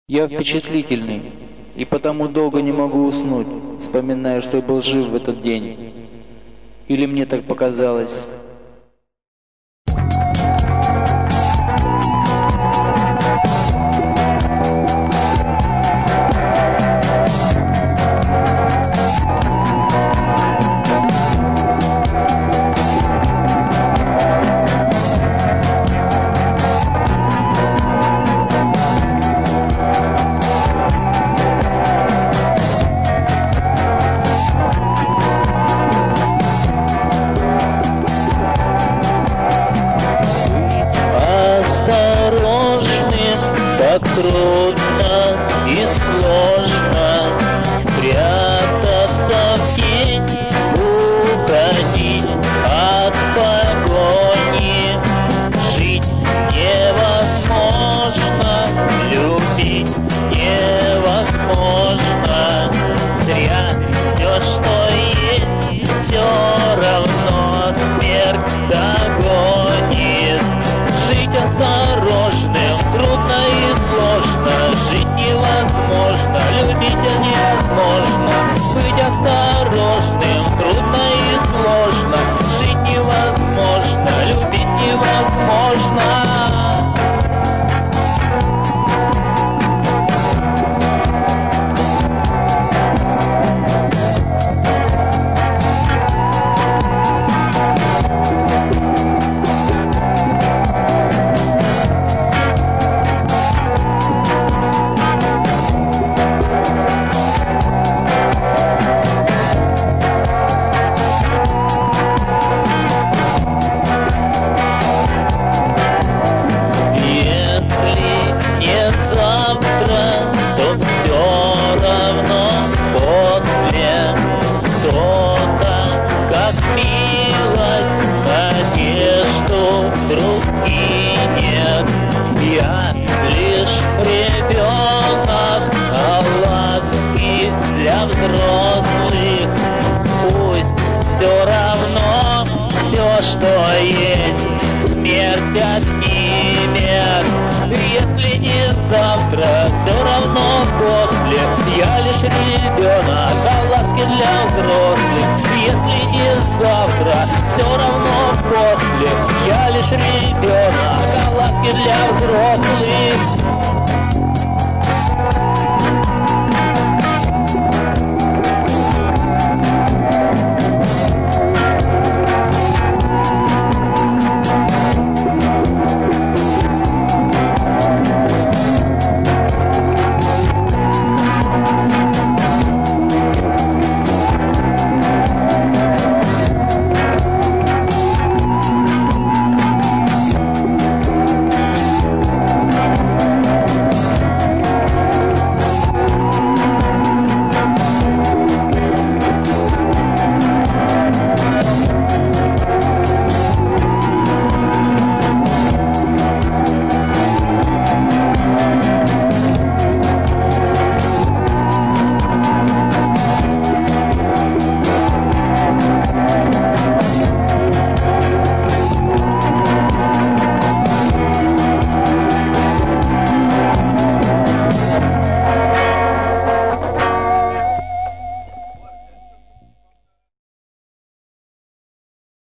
Я впечатлительный, и потому долго не могу уснуть, вспоминая, что я был жив в этот день. Или мне так показалось. Трудно и сложно прятаться в тень, уходить от погони. Жить невозможно, любить невозможно. Зря все, что есть, все равно смерть догонит. Жить осторожным, трудно и сложно, жить невозможно, любить невозможно. Быть осторожным, трудно и сложно, жить невозможно, любить невозможно. Я лишь ребенок, а ласки для взрослых. Пусть все равно, все, что есть, смерть отнимет. Если не завтра, все равно после. Я лишь ребенок, а ласки для взрослых. Если не завтра, все равно после. Я лишь ребенок, а ласки для взрослых.